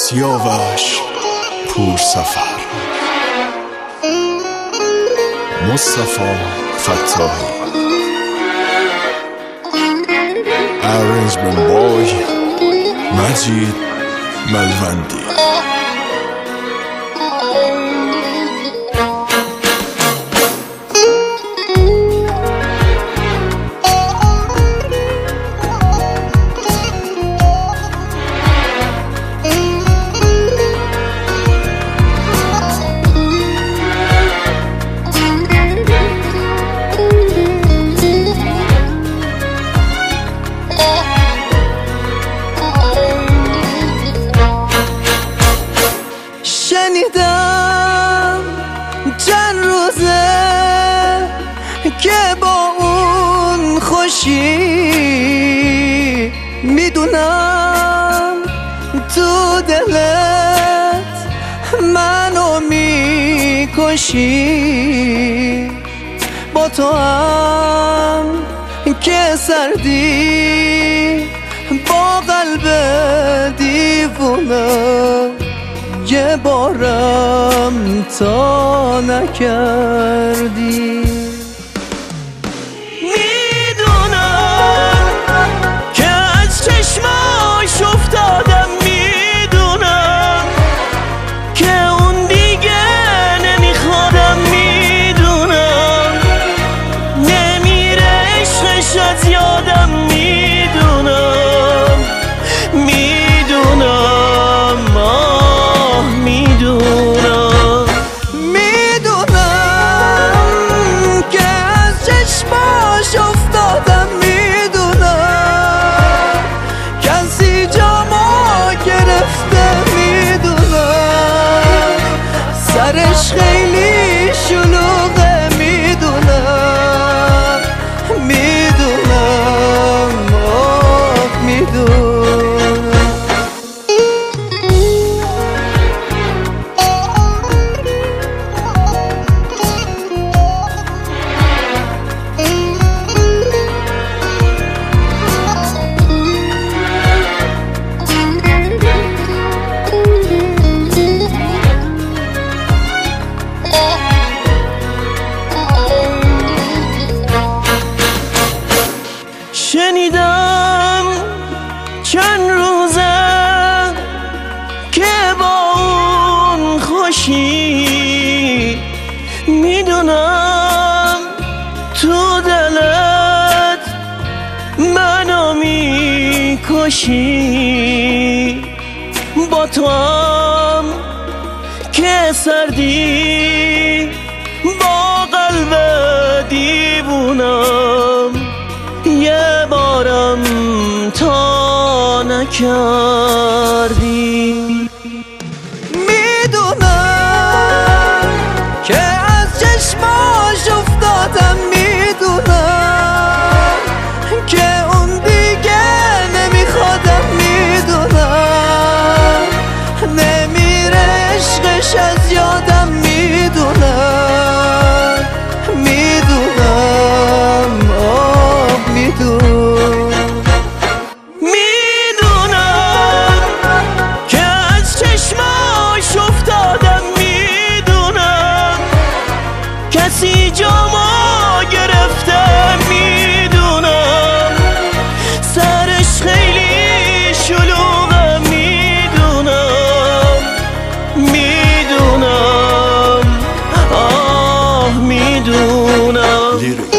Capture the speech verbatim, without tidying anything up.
سیاوش پور سفر، مصطفی فتاحی. Arrangement boy مجید ملوندی. شنیدم چند روزه که با اون خوشی، میدونم تو دلت منو میکشی. با تو هم که سردی با قلب دیوونه، یه بارم تا نکردی. میدونم که از چشماش افتادم، میدونم که اون دیگه نمیخوادم، میدونم نمیره عشقش از یادم، میدونم میدونم سرش خیلی شلوغه، میدونم میدونم آه میدونم. شنیدم چند روزه که با اون خوشی، میدونم تو دلت منو میکشی. با تو هم که سردی با قلب دیوونم، یه بارم تا نکردی. میدونم که از چشماش افتادم، میدونم که اون دیگه نمیخوادم، میدونم نمیره عشقش از یادم، میدونم میدونم آه میدونم که از چشماش افتادم، میدونم کسی جامو گرفته، میدونم سرش خیلی شلوغه، میدونم میدونم آه میدونم.